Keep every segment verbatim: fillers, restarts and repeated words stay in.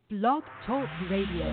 Blog Talk Radio.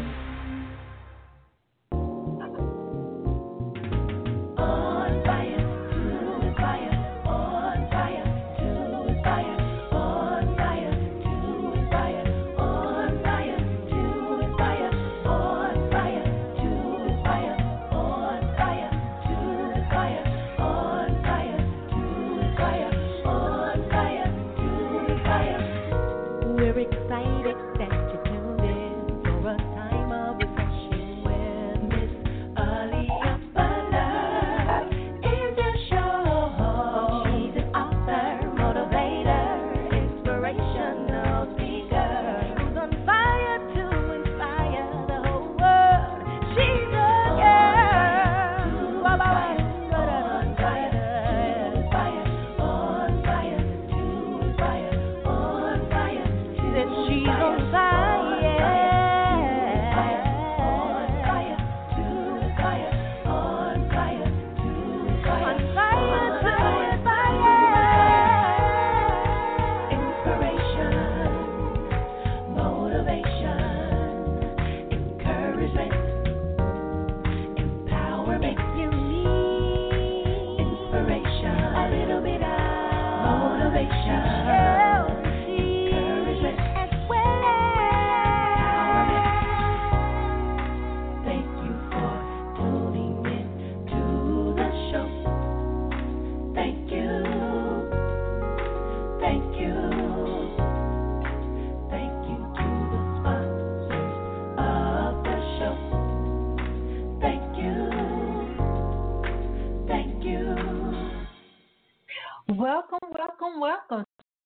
Welcome, welcome, welcome.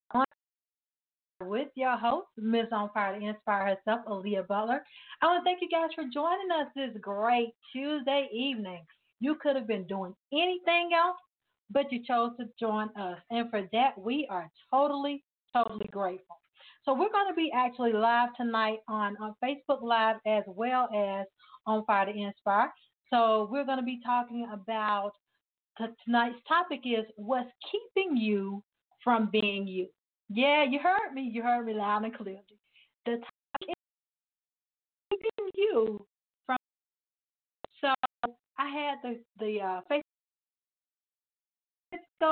With your host, Miss On Fire to Inspire herself, Aaliyah Butler. I want to thank you guys for joining us this great Tuesday evening. You could have been doing anything else, but you chose to join us. And for that, we are totally, totally grateful. So we're going to be actually live tonight on, on Facebook Live as well as On Fire to Inspire. So we're going to be talking about tonight's topic is what's keeping you from being you. Yeah, you heard me. You heard me loud and clearly. The topic is keeping you from. So I had the the uh, Facebook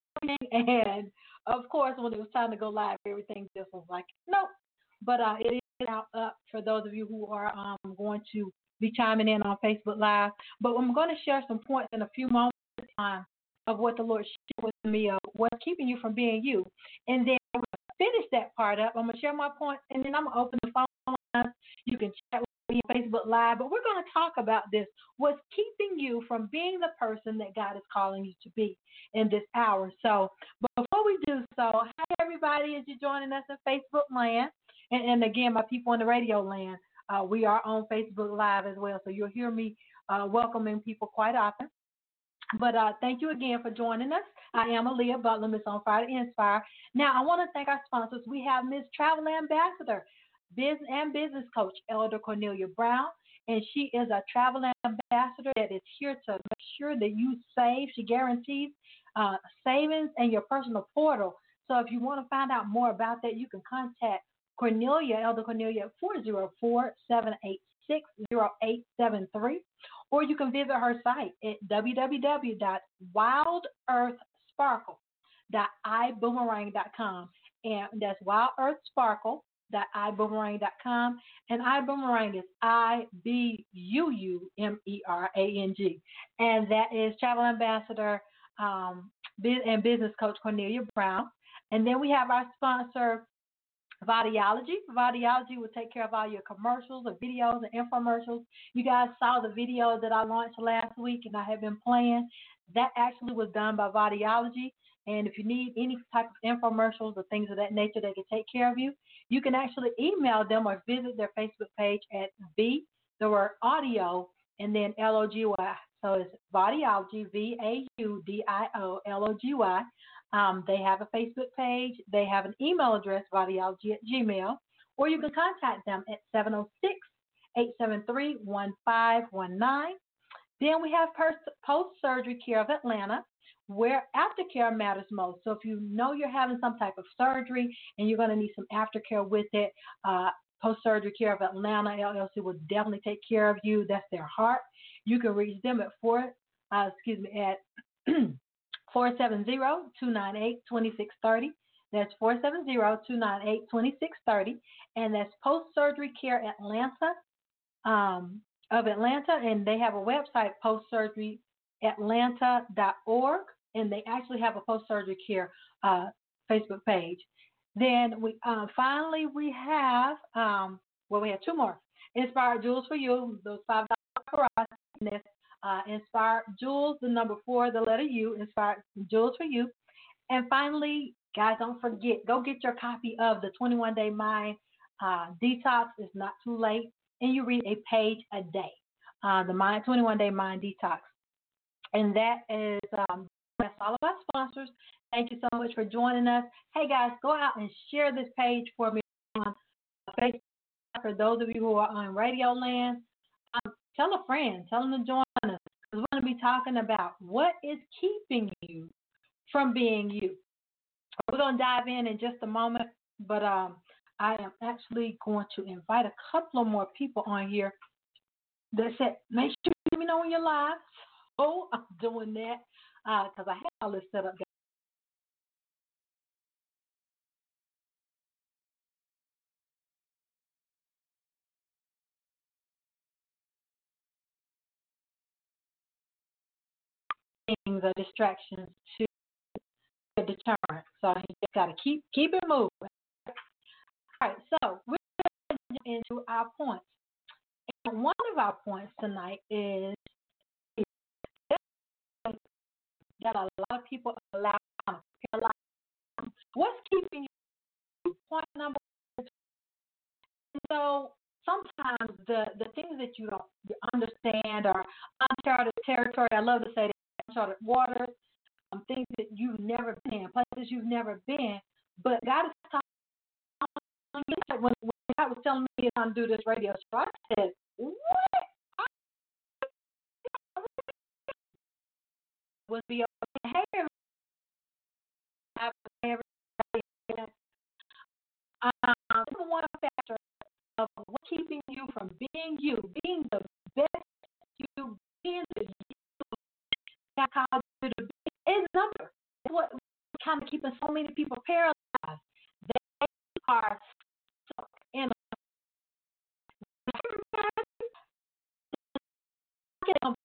and of course when it was time to go live, everything just was like nope. But uh, it is out up for those of you who are um, going to be chiming in on Facebook Live. But I'm going to share some points in a few moments time of what the Lord shared with me of what's keeping you from being you. And then I'm going to finish that part up. I'm going to share my point, and then I'm going to open the phone lines. You can chat with me on Facebook Live, but we're going to talk about this. What's keeping you from being the person that God is calling you to be in this hour? So before we do so, hi, everybody, as you're joining us in Facebook land. And, and again, my people in the radio land, uh, we are on Facebook Live as well, so you'll hear me uh, welcoming people quite often. But uh, thank you again for joining us. I am Aaliyah Butler, Miss On Fire to Inspire. Now, I want to thank our sponsors. We have Miss Travel Ambassador, business and business coach, Elder Cornelia Brown, and she is a travel ambassador that is here to make sure that you save. She guarantees uh, savings in your personal portal. So if you want to find out more about that, you can contact Cornelia, Elder Cornelia, at four oh four, seven eight six, oh eight seven three. Or you can visit her site at w w w dot wild earth sparkle dot i boomerang dot com. And that's wild earth sparkle dot i boomerang dot com. And iBoomerang is I B U U M E R A N G. And that is Travel Ambassador um, and Business Coach Cornelia Brown. And then we have our sponsor, Vidiology. Vidiology will take care of all your commercials and videos and infomercials. You guys saw the video that I launched last week and I have been playing. That actually was done by Vidiology. And if you need any type of infomercials or things of that nature that can take care of you, you can actually email them or visit their Facebook page at V, the word audio, and then L O G Y. So it's Vidiology, V A U D I O L O G Y. Um, they have a Facebook page. They have an email address, Vidiology at Gmail, or you can contact them at seven oh six, eight seven three, one five one nine. Then we have Post-Surgery Care of Atlanta, where aftercare matters most. So if you know you're having some type of surgery and you're going to need some aftercare with it, uh, Post Surgery Care of Atlanta, L L C, will definitely take care of you. That's their heart. You can reach them at four, uh, excuse me, at four seven zero, two nine eight, two six three zero. That's four seven zero, two nine eight, two six three zero. And that's Post Surgery Care Atlanta, um, of Atlanta. And they have a website, post surgery atlanta dot org. And they actually have a Post Surgery Care uh, Facebook page. Then we uh, finally we have, um, well, we have two more. Inspired Jewels for You, those five dollars for us. And that's uh, Inspired Jewels, the number four, the letter U, Inspired Jewels for You. And finally, guys, don't forget, go get your copy of the twenty-one Day Mind uh, Detox. It's not too late. And you read a page a day, uh, the Mind twenty-one Day Mind Detox. And that is, um, that's all of our sponsors. Thank you so much for joining us. Hey, guys, go out and share this page for me on Facebook. For those of you who are on Radio Land, um, tell a friend, tell them to join us. We're going to be talking about what is keeping you from being you. We're going to dive in in just a moment, but um, I am actually going to invite a couple of more people on here that said, make sure you let me know when you're live. Oh, I'm doing that because uh, I have all this set up. Things are distractions to the deterrent. So you just got to keep keep it moving. All right, so we're going into our points. And one of our points tonight is that a lot of people allow paralyzed. What's keeping you? Point number one. So sometimes the, the things that you don't understand are uncharted territory. I love to say that uncharted waters, um, things that you've never been, places you've never been. But God is telling me that when, when God was telling me to do this radio show, I said, what? Was be okay. Hey, everybody. Um, number one factor of what keeping you from being you, being the best you, being the you God called you to be, is number. It's what kind of keeping so many people paralyzed. They are stuck in a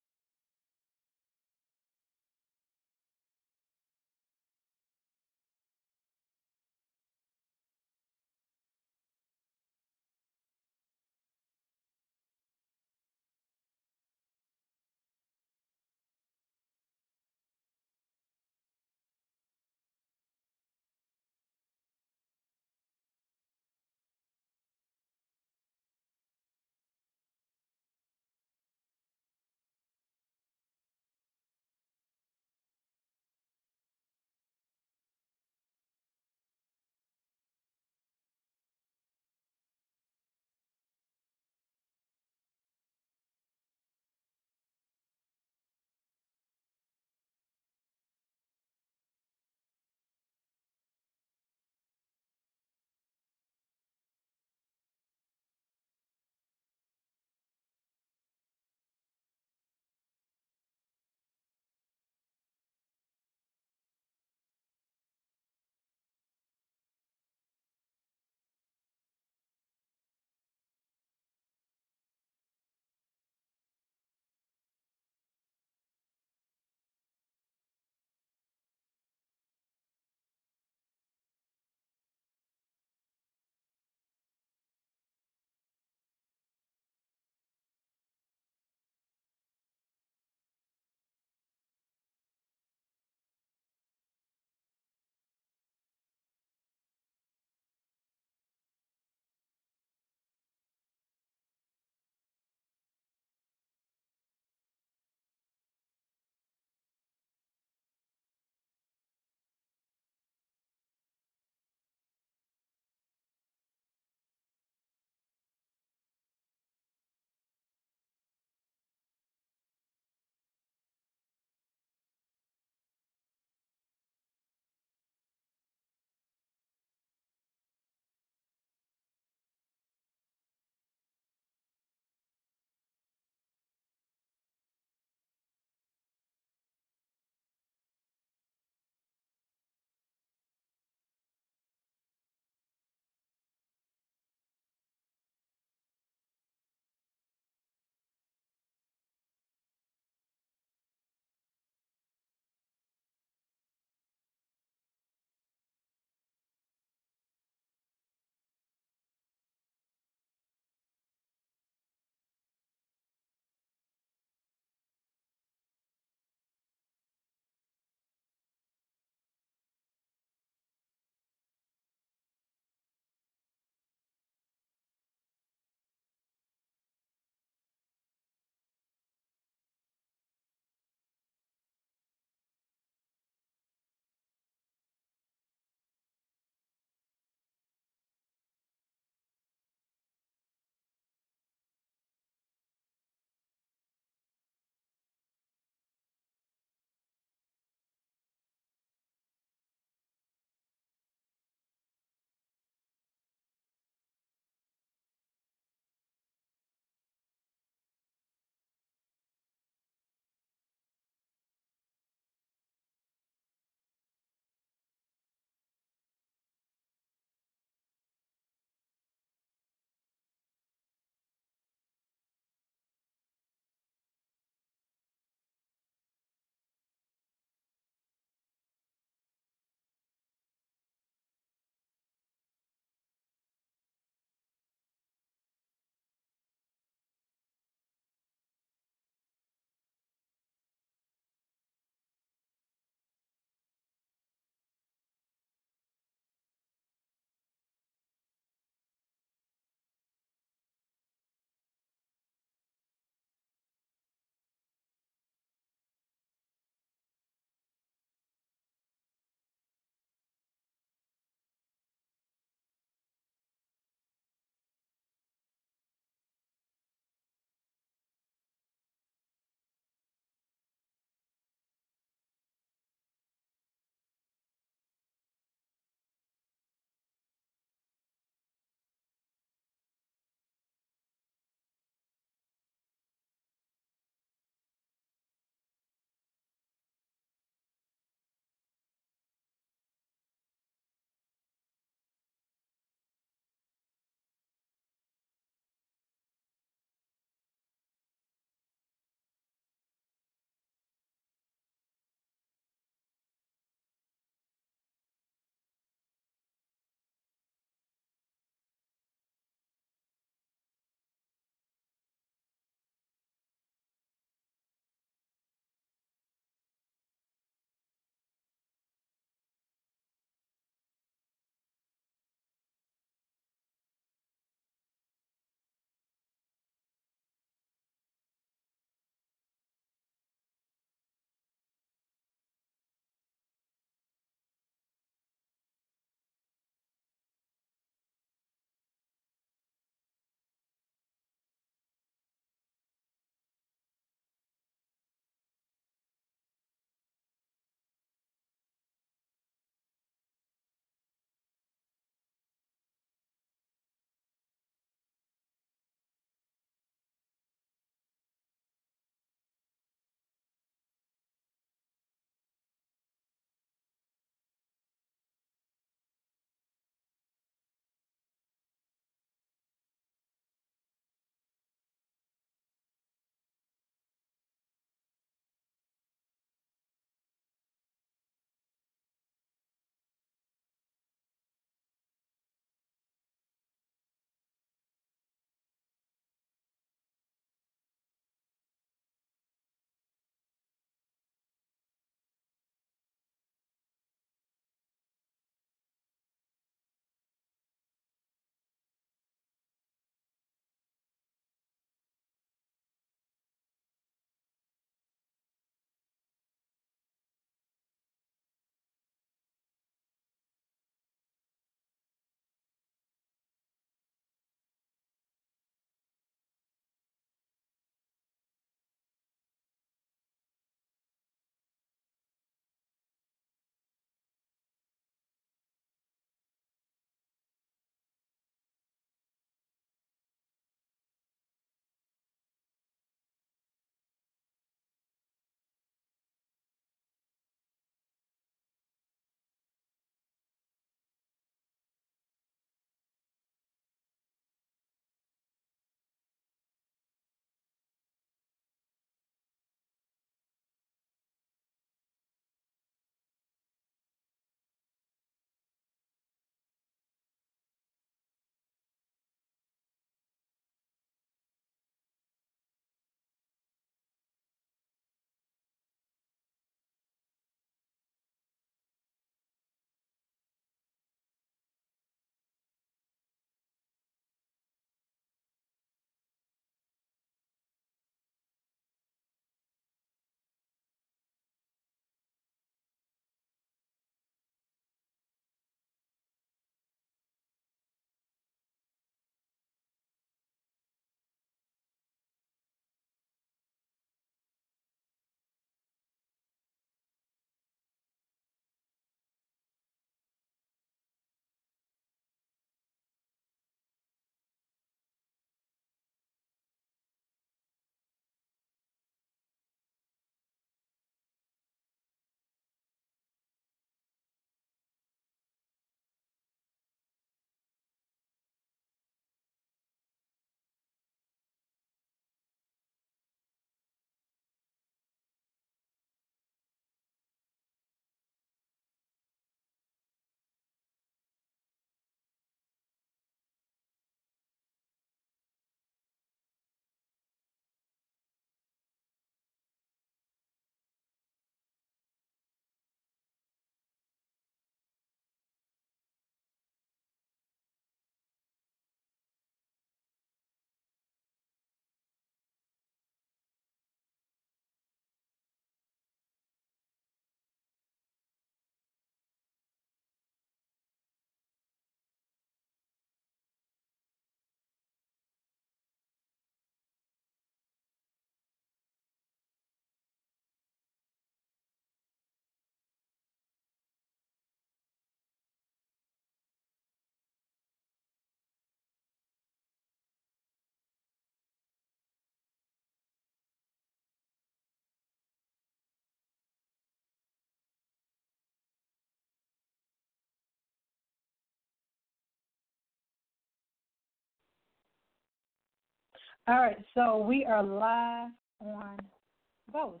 All right, so we are live on both.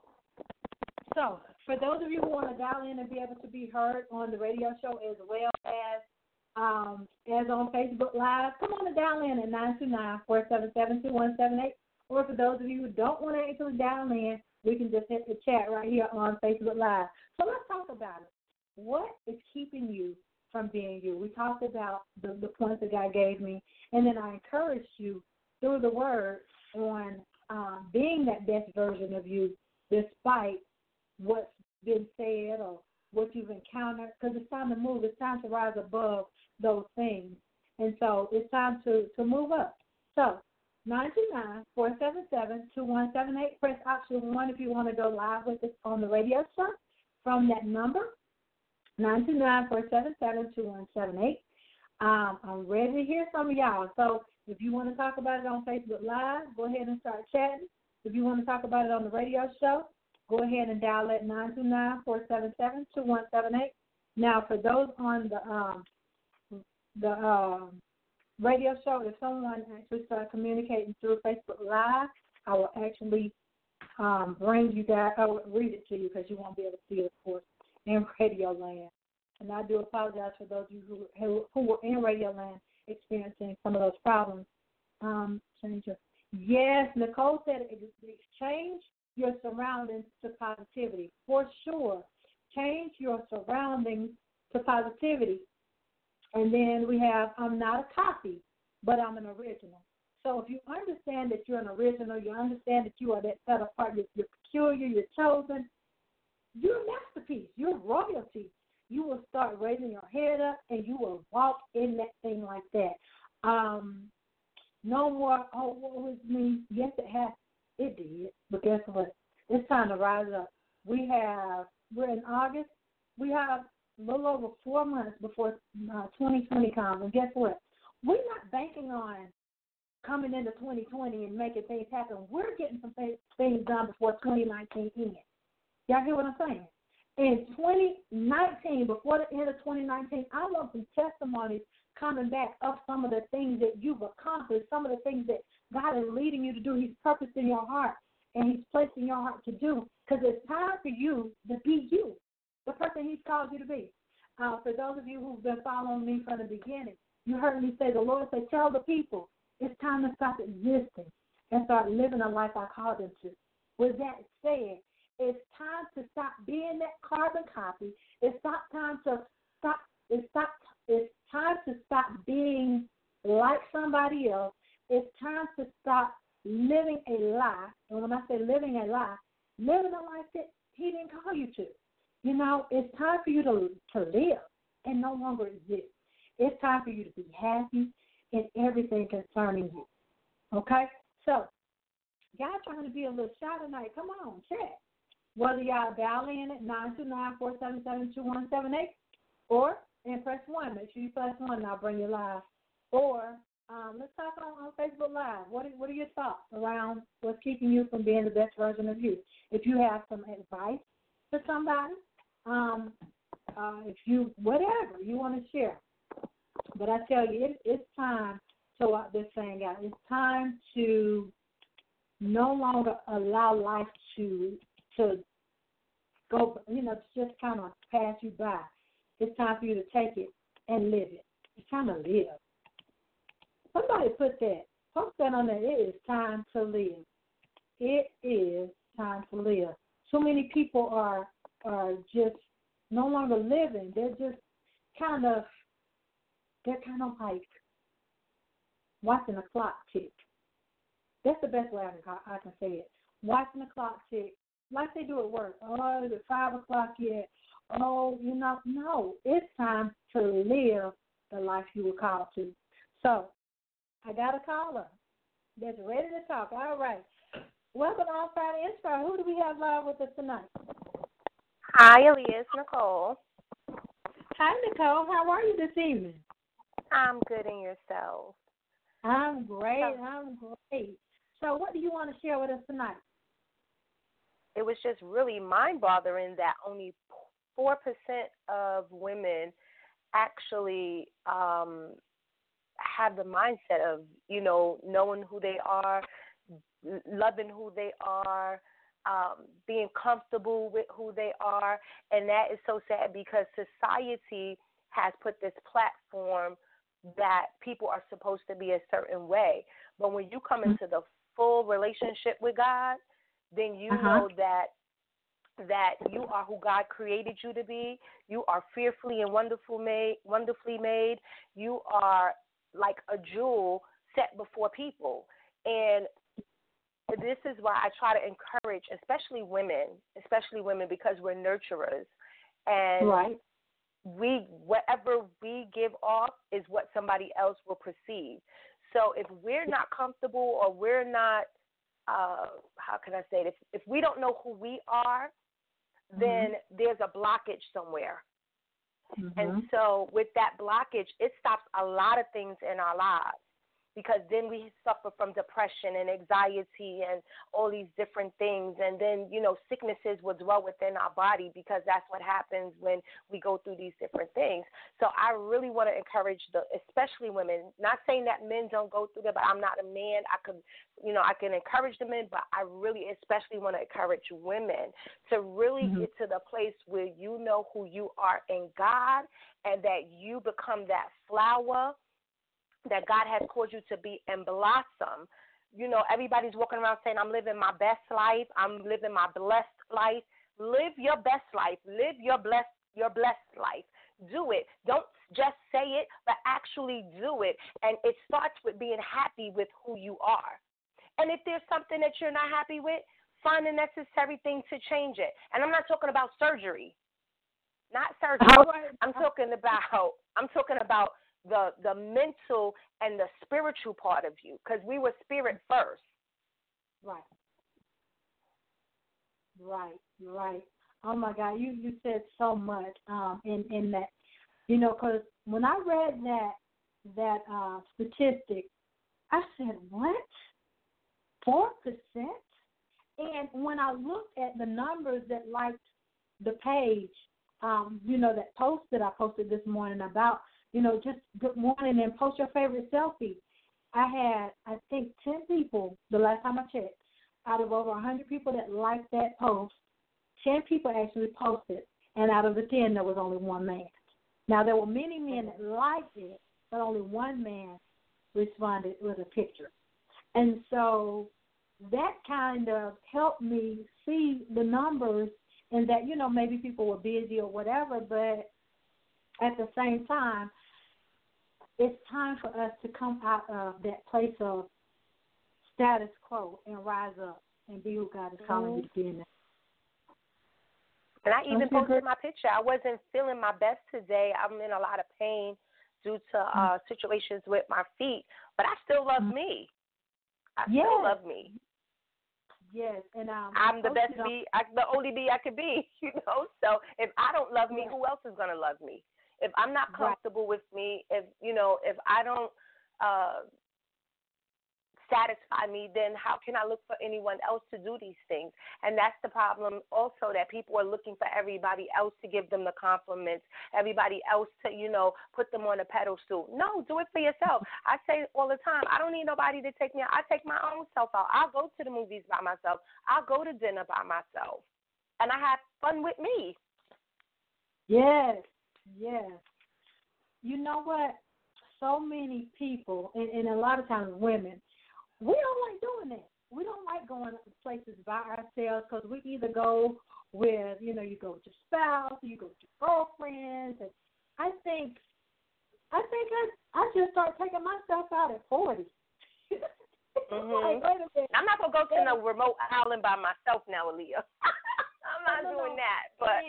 So, for those of you who want to dial in and be able to be heard on the radio show as well as um, as on Facebook Live, come on and dial in at nine two nine, four seven seven, two one seven eight. Or for those of you who don't want to actually dial in, we can just hit the chat right here on Facebook Live. So let's talk about it. What is keeping you from being you? We talked about the, the points that God gave me, and then I encouraged you through the word on um, being that best version of you despite what's been said or what you've encountered, because it's time to move. It's time to rise above those things. And so it's time to, to move up. So nine two nine, four seven seven, two one seven eight. Press option one if you want to go live with us on the radio show from that number, nine two nine, four seven seven, two one seven eight. Um, I'm ready to hear from y'all. So if you want to talk about it on Facebook Live, go ahead and start chatting. If you want to talk about it on the radio show, go ahead and dial at nine two nine, four seven seven, two one seven eight. Now, for those on the um, the um, radio show, if someone actually starts communicating through Facebook Live, I will actually um, bring you guys, I will read it to you because you won't be able to see it, of course, in Radio Land. And I do apologize for those of you who, who, who were in Radio Land experiencing some of those problems. Um, change your, yes, Nicole said change your surroundings to positivity. For sure, change your surroundings to positivity. And then we have, I'm not a copy, but I'm an original. So if you understand that you're an original, you understand that you are that set apart, you're, you're peculiar, you're chosen, you're a masterpiece, you're royalty. You will start raising your head up and you will walk in that thing like that. Um, no more, oh, what was me? Yes, it has. It did. But guess what? It's time to rise up. We have, we're in August. We have a little over four months before uh, twenty twenty comes. And guess what? We're not banking on coming into twenty twenty and making things happen. We're getting some th- things done before twenty nineteen ends. Y'all hear what I'm saying? In twenty nineteen, before the end of twenty nineteen, I want some testimonies coming back of some of the things that you've accomplished, some of the things that God is leading you to do. He's purposed in your heart, and He's placed in your heart to do, because it's time for you to be you, the person He's called you to be. Uh, for those of you who've been following me from the beginning, you heard me say, the Lord said, tell the people it's time to stop existing and start living a life I called them to. With that said, it's time to stop being that carbon copy. It's stop time to stop. It's stop. It's time to stop being like somebody else. It's time to stop living a lie. And when I say living a lie, living a life that He didn't call you to. You know, it's time for you to to live and no longer exist. It's time for you to be happy in everything concerning you. Okay? So, y'all trying to be a little shy tonight. Come on, chat. Whether y'all dial in at nine two nine, four seven seven, two one seven eight or and press one. Make sure you press one and I'll bring you live. Or um, let's talk on, on Facebook Live. What are, what are your thoughts around what's keeping you from being the best version of you? If you have some advice for somebody, um, uh, if you, whatever you want to share. But I tell you, it, it's time to walk this thing out. It's time to no longer allow life to to go, you know, to just kind of pass you by. It's time for you to take it and live it. It's time to live. Somebody put that, post that on there. It is time to live. It is time to live. So many people are are just no longer living. They're just kind of, they're kind of like watching the clock tick. That's the best way I can, I can say it. Watching the clock tick, like they do at work. Oh, is it five o'clock yet? Oh, you know, no. It's time to live the life you were called to. So, I got a caller that's ready to talk. All right. Welcome on Friday Inspire. Who do we have live with us tonight? Hi, Aaliyah. It's Nicole. Hi, Nicole. How are you this evening? I'm good, and yourself? I'm great. I'm great. So what do you want to share with us tonight? It was just really mind-boggling that only four percent of women actually um, have the mindset of, you know, knowing who they are, loving who they are, um, being comfortable with who they are. And that is so sad because society has put this platform that people are supposed to be a certain way. But when you come into the full relationship with God, then you uh-huh. know that that you are who God created you to be. You are fearfully and wonderful made, wonderfully made. You are like a jewel set before people. And this is why I try to encourage, especially women, especially women, because we're nurturers. And right. we, whatever we give off is what somebody else will perceive. So if we're not comfortable or we're not, uh, how can I say it? If, if we don't know who we are, then mm-hmm. there's a blockage somewhere. Mm-hmm. And so with that blockage, it stops a lot of things in our lives. Because then we suffer from depression and anxiety and all these different things. And then, you know, sicknesses will dwell within our body because that's what happens when we go through these different things. So I really want to encourage, the, especially women, not saying that men don't go through that, but I'm not a man. I could, you know, I can encourage the men, but I really especially want to encourage women to really mm-hmm. get to the place where you know who you are in God and that you become that flower that God has called you to be and blossom. You know, everybody's walking around saying, I'm living my best life. I'm living my blessed life. Live your best life. Live your blessed, your blessed life. Do it. Don't just say it, but actually do it. And it starts with being happy with who you are. And if there's something that you're not happy with, find the necessary thing to change it. And I'm not talking about surgery. Not surgery. Right. I'm talking about, I'm talking about the the mental and the spiritual part of you, because we were spirit first. Right. Right, right. Oh, my God, you, you said so much um, in, in that, you know, because when I read that, that uh, statistic, I said, what? four percent? And when I looked at the numbers that liked the page, um, you know, that post that I posted this morning about, you know, just good morning and post your favorite selfie. I had, I think, ten people the last time I checked. Out of over one hundred people that liked that post, ten people actually posted, and out of the ten, there was only one man. Now, there were many men that liked it, but only one man responded with a picture. And so that kind of helped me see the numbers and that, you know, maybe people were busy or whatever, but at the same time, it's time for us to come out of that place of status quo and rise up and be who God is calling mm-hmm. you to be in. And I even posted my picture. I wasn't feeling my best today. I'm in a lot of pain due to uh, mm-hmm. situations with my feet, but I still love mm-hmm. me. I yes. still love me. Yes, and um, I'm the best me, I, the only me I could be, you know. So if I don't love me, who else is going to love me? If I'm not comfortable right. with me, if, you know, if I don't uh, satisfy me, then how can I look for anyone else to do these things? And that's the problem also, that people are looking for everybody else to give them the compliments, everybody else to, you know, put them on a pedestal. No, do it for yourself. I say all the time, I don't need nobody to take me out. I take my own self out. I'll go to the movies by myself. I'll go to dinner by myself. And I have fun with me. Yes. Yes. You know what? So many people, and, and a lot of times women, we don't like doing that. We don't like going to places by ourselves because we either go with, you know, you go with your spouse, you go with your girlfriends. And I think, I think I, I just started taking myself out at forty. Mm-hmm. Like, wait a minute. I'm not going to go to no remote island by myself now, Aaliyah. I'm not no, no, doing no. that, but...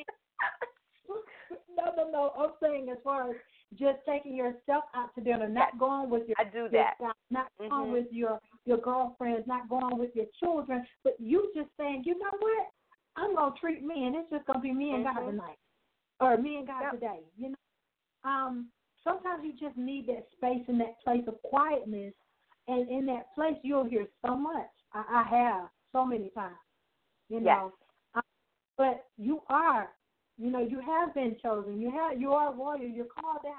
No, no, no. I'm saying as far as just taking yourself out to dinner, not yes, going with your I do that. Your, not mm-hmm. going with your, your girlfriends, not going with your children, but you just saying, you know what? I'm going to treat me, and it's just going to be me and mm-hmm. God tonight, or me and God yep. today. You know, um, sometimes you just need that space and that place of quietness, and in that place you'll hear so much. I, I have so many times, you know. Yes. Um, but you are. You know, you have been chosen. You have, you are a warrior. You're called out.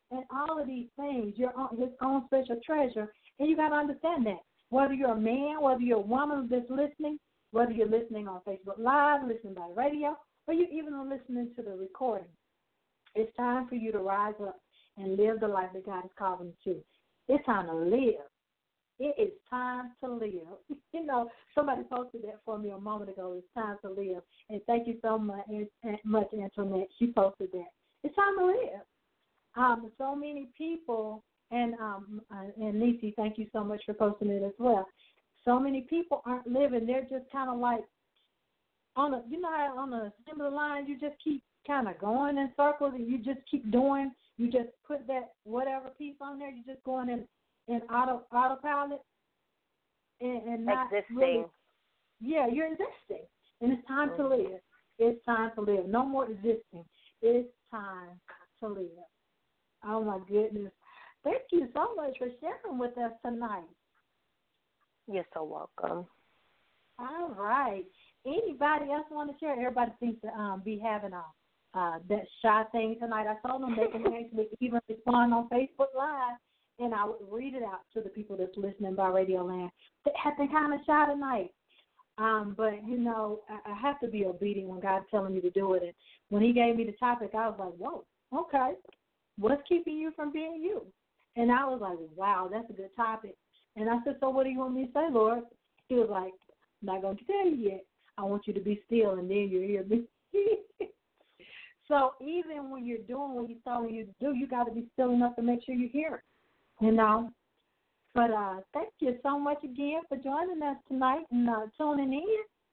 and all of these things. You're on his own special treasure, and you got to understand that. Whether you're a man, whether you're a woman that's listening, whether you're listening on Facebook Live, listening by radio, or you even are listening to the recording, it's time for you to rise up and live the life that God is calling you to. It's time to live. It is time to live. You know, somebody posted that for me a moment ago. It's time to live. And thank you so much, much Antoinette. She posted that. It's time to live. Um, so many people, and um, and Nisi, thank you so much for posting it as well. So many people aren't living. They're just kind of like on a, you know, how on a similar line, you just keep kind of going in circles, and you just keep doing. You just put that whatever piece on there. You're just going in. in auto autopilot and, and not existing. Really, yeah, you're existing. And it's time mm-hmm. to live. It's time to live. No more existing. It's time to live. Oh, my goodness. Thank you so much for sharing with us tonight. You're so welcome. All right. Anybody else want to share? Everybody seems to um, be having a uh, that shy thing tonight. I told them they can actually even respond on Facebook Live, and I would read it out to the people that's listening by Radio Land. They have been kind of shy tonight. Um, but, you know, I, I have to be obedient when God's telling me to do it. And when he gave me the topic, I was like, whoa, okay. What's keeping you from being you? And I was like, wow, that's a good topic. And I said, so what do you want me to say, Lord? He was like, I'm not going to tell you yet. I want you to be still, and then you'll hear me. So even when you're doing what he's telling you to do, you got to be still enough to make sure you hear it. You know, but uh, thank you so much again for joining us tonight and uh, tuning in.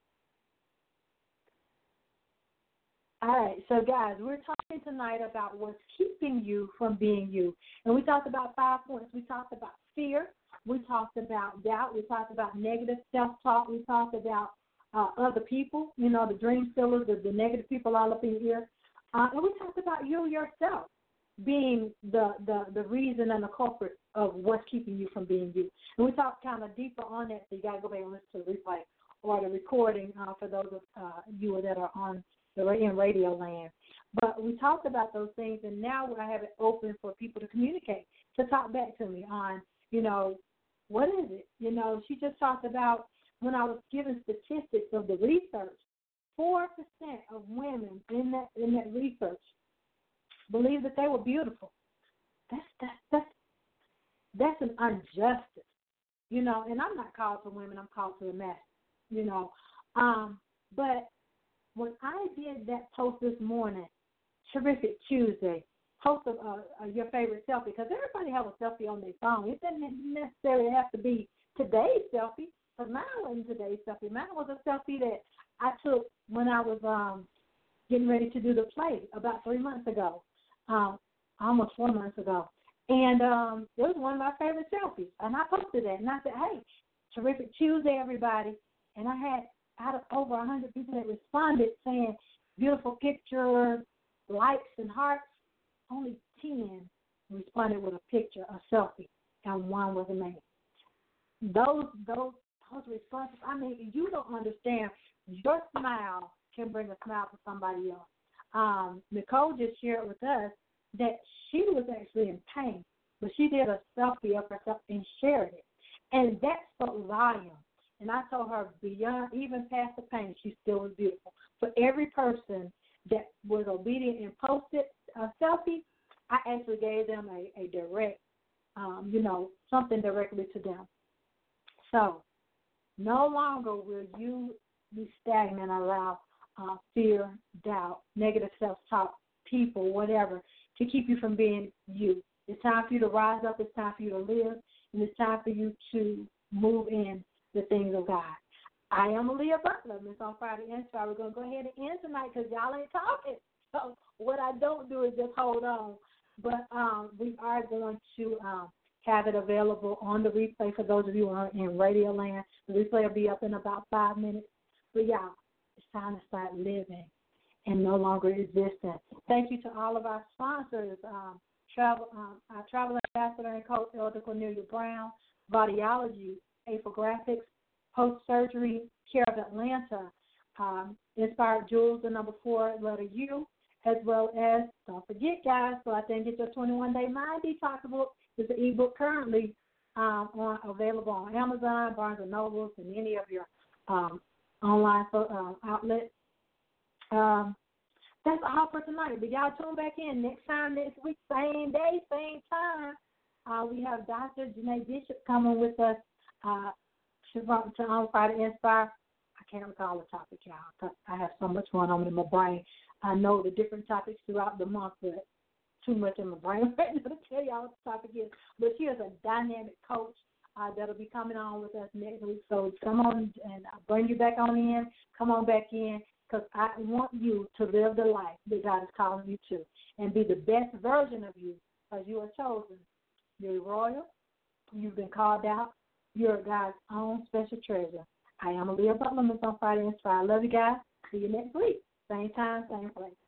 All right, so guys, we're talking tonight about what's keeping you from being you. And we talked about five points. We talked about fear. We talked about doubt. We talked about negative self-talk. We talked about uh, other people, you know, the dream stealers, the, the negative people all up in your ear. Uh, and we talked about you yourself being the, the, the reason and the culprit of what's keeping you from being you. And we talked kind of deeper on that, so you got to go back and listen to the replay or the recording uh, for those of uh, you that are on the in Radio Land. But we talked about those things, and now I have it open for people to communicate, to talk back to me on, you know, what is it? You know, she just talked about when I was giving statistics of the research, four percent of women in that in that research believe that they were beautiful. That's that's that's that's an injustice, you know. And I'm not called to women; I'm called to the masses, you know. Um, but when I did that post this morning, Terrific Tuesday, post of uh, uh, your favorite selfie, because everybody has a selfie on their phone. It doesn't necessarily have to be today's selfie, because mine wasn't today's selfie. Mine was a selfie that I took when I was um, getting ready to do the play about three months ago, um, almost four months ago. And um, it was one of my favorite selfies. And I posted that, and I said, hey, Terrific Tuesday, everybody. And I had out of over one hundred people that responded saying, beautiful picture, likes and hearts. Only ten responded with a picture, a selfie, and one was a man. Those, those, those responses, I mean, you don't understand. Your smile can bring a smile to somebody else. Um, Nicole just shared with us that she was actually in pain, but she did a selfie of herself and shared it. And that spoke volume. And I told her beyond, even past the pain, she still was beautiful. For every person that was obedient and posted a selfie, I actually gave them a, a direct, um, you know, something directly to them. So no longer will you be stagnant, allow uh, fear, doubt, negative self-talk, people, whatever, to keep you from being you. It's time for you to rise up. It's time for you to live. And it's time for you to move in the things of God. I am Aaliyah Butler, Miss On Friday Inspire. We're going to go ahead and end tonight because y'all ain't talking. So what I don't do is just hold on. But um, we are going to um, have it available on the replay for those of you who are in Radio Land. The replay will be up in about five minutes. But, y'all, it's time to start living and no longer existing. Thank you to all of our sponsors, um, travel, um, our travel ambassador and coach, Elder Cornelia Brown, Audiology, Graphics, Post-Surgery, Care of Atlanta, um, Inspired Jewels, the number four, letter U, as well as, don't forget, guys, so I think get your twenty-one day Mind Detox book. It's an ebook currently um, on available on Amazon, Barnes and Nobles, and any of your um, online uh, outlets. Um, that's all for tonight. But y'all tune back in next time, next week, same day, same time. Uh, we have Doctor Janae Bishop coming with us. Uh, she's on on Friday Inspire. I can't recall the topic, y'all, because I have so much going on in my brain. I know the different topics throughout the month, but too much in my brain right now to tell y'all what the topic is. But she is a dynamic coach uh, that'll be coming on with us next week. So come on and I'll bring you back on in. Come on back in, because I want you to live the life that God is calling you to and be the best version of you, because you are chosen. You're royal. You've been called out. You're God's own special treasure. I am Aaliyah Butler, Miss on Friday Inspire. I love you guys. See you next week. Same time, same place.